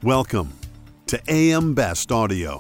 Welcome to AM Best Audio.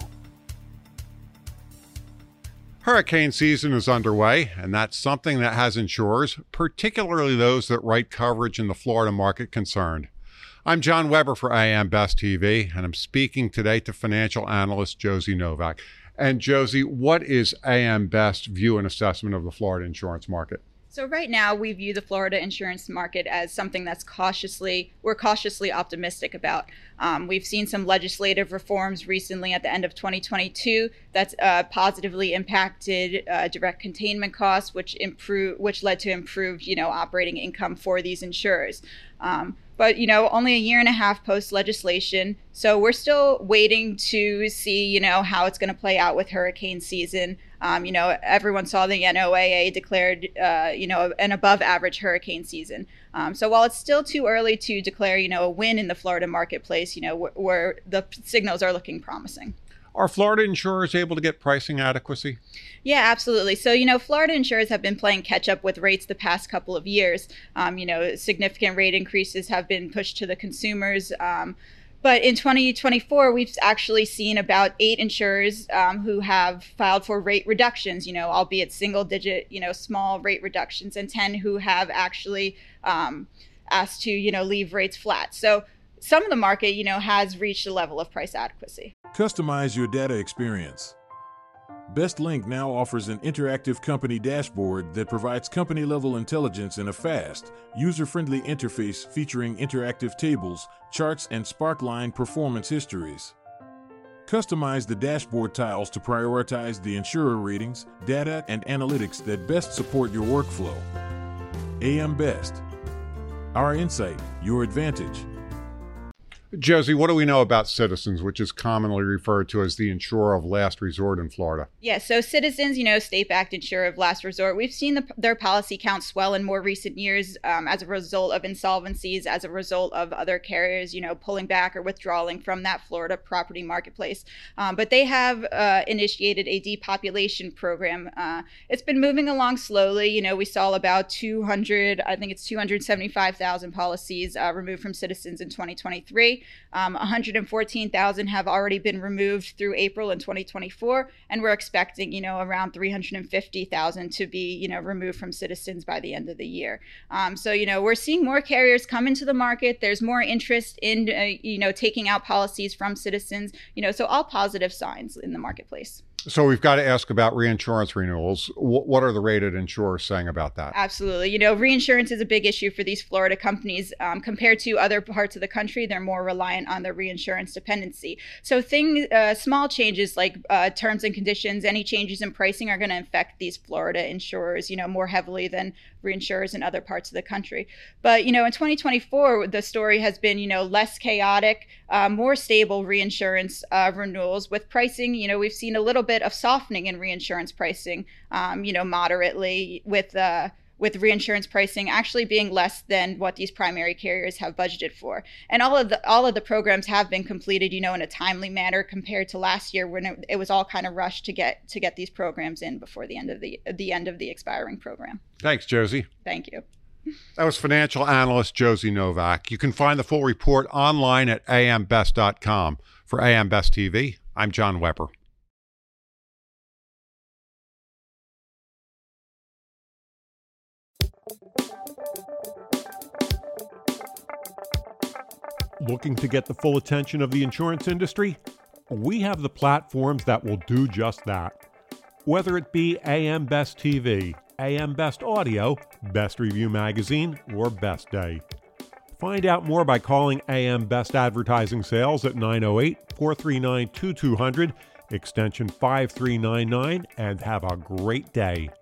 Hurricane season is underway, and that's something that has insurers, particularly those that write coverage in the Florida market, concerned. I'm John Weber for AM Best TV, and I'm speaking today to financial analyst Josie Novak. And Josie, what is AM Best view and assessment of the Florida insurance market? So right now we view the Florida insurance market as something that's we're cautiously optimistic about. We've seen some legislative reforms recently at the end of 2022 that's positively impacted direct containment costs, which led to improved, operating income for these insurers. But, only a year and a half post legislation. So we're still waiting to see, how it's going to play out with hurricane season. Everyone saw the NOAA declared, an above average hurricane season. So while it's still too early to declare, a win in the Florida marketplace, where the signals are looking promising. Are Florida insurers able to get pricing adequacy? Yeah, absolutely. So, Florida insurers have been playing catch up with rates the past couple of years. Significant rate increases have been pushed to the consumers. But in 2024, we've actually seen about 8 insurers who have filed for rate reductions, albeit single digit, small rate reductions, and 10 who have actually asked to, leave rates flat. So some of the market, has reached a level of price adequacy. Customize your data experience. BestLink now offers an interactive company dashboard that provides company-level intelligence in a fast, user-friendly interface featuring interactive tables, charts, and Sparkline performance histories. Customize the dashboard tiles to prioritize the insurer ratings, data, and analytics that best support your workflow. AM Best. Our insight, your advantage. Josie, what do we know about Citizens, which is commonly referred to as the insurer of last resort in Florida? Yeah, so Citizens, state-backed insurer of last resort. We've seen their policy count swell in more recent years as a result of insolvencies, as a result of other carriers, pulling back or withdrawing from that Florida property marketplace. But they have initiated a depopulation program. It's been moving along slowly. We saw about 275,000 policies removed from Citizens in 2023. 114,000 have already been removed through April in 2024, and we're expecting, around 350,000 to be, removed from Citizens by the end of the year. So, we're seeing more carriers come into the market. There's more interest in, taking out policies from Citizens, so all positive signs in the marketplace. So we've got to ask about reinsurance renewals. What are the rated insurers saying about that? Absolutely. Reinsurance is a big issue for these Florida companies. Compared to other parts of the country, they're more reliant on their reinsurance dependency. So small changes like terms and conditions, any changes in pricing are going to affect these Florida insurers, more heavily than reinsurers in other parts of the country. But, in 2024, the story has been, less chaotic, more stable reinsurance renewals with pricing. We've seen a little bit of softening in reinsurance pricing, moderately with reinsurance pricing actually being less than what these primary carriers have budgeted for. And all of the programs have been completed, in a timely manner compared to last year when it was all kind of rushed to get these programs in before the end of the expiring program. Thanks, Josie. Thank you. That was financial analyst Josie Novak. You can find the full report online at ambest.com. For AM Best TV, I'm John Weber. Looking to get the full attention of the insurance industry? We have the platforms that will do just that. Whether it be AM Best TV, AM Best Audio, Best Review Magazine, or Best Day. Find out more by calling AM Best Advertising Sales at 908-439-2200, extension 5399, and have a great day.